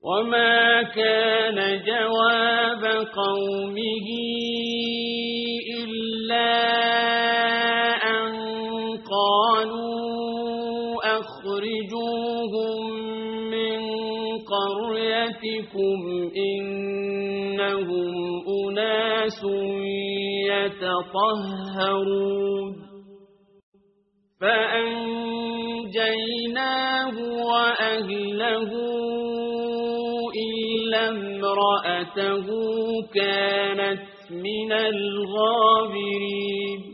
وما كان جواب قومه إلا أن قالوا أخرجوهم من قريتكم إنهم أناس يتطهرون فأنجيناه وأهله إلا امرأته كانت من الغابرين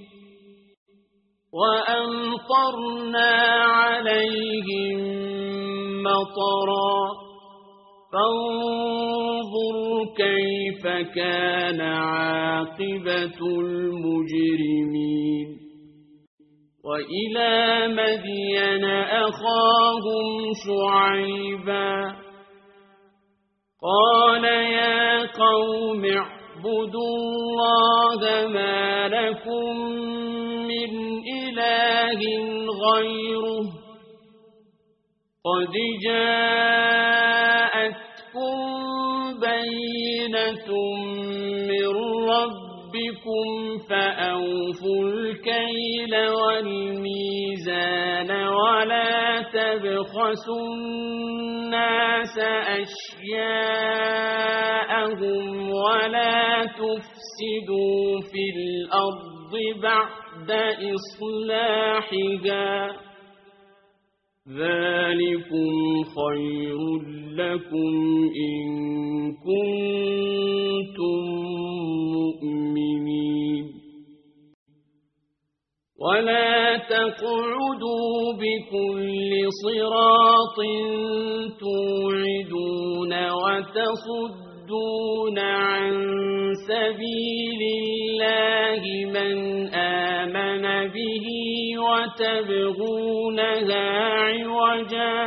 وأمطرنا عليهم مطرا فانظر كيف كان عاقبة المجرمين وإلى مدين أخاهم شعيبا قال يا قوم اعبدوا الله ما لكم من إله غيره قد جاءتكم بينة من ربكم فأوفوا الكيل والميزان ولا تبخسوا الناس أشياءهم ولا تفسدوا في الأرض بعد إصلاحها ذلكم خير لكم إن كنتم مؤمنين ولا تقعدوا بكل صراط توعدون وتصدون عن سبيل الله من آمن به وتبغونها عوجا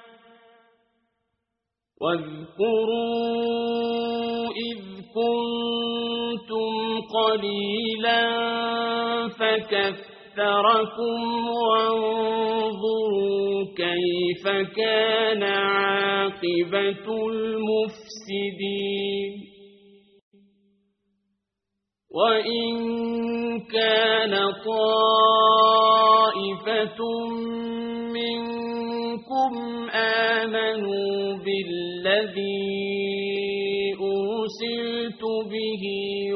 واذكروا إذ كنتم قليلا فكثركم وانظروا كيف كان عاقبة المفسدين وإن كان طائفة منكم آمنوا بالذي أرسلت به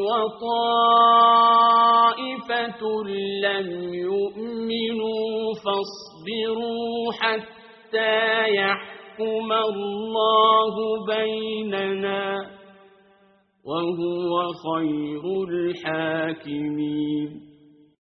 وطائفة لم يؤمنوا فاصبروا حتى يحكم الله بيننا وهو خير الحاكمين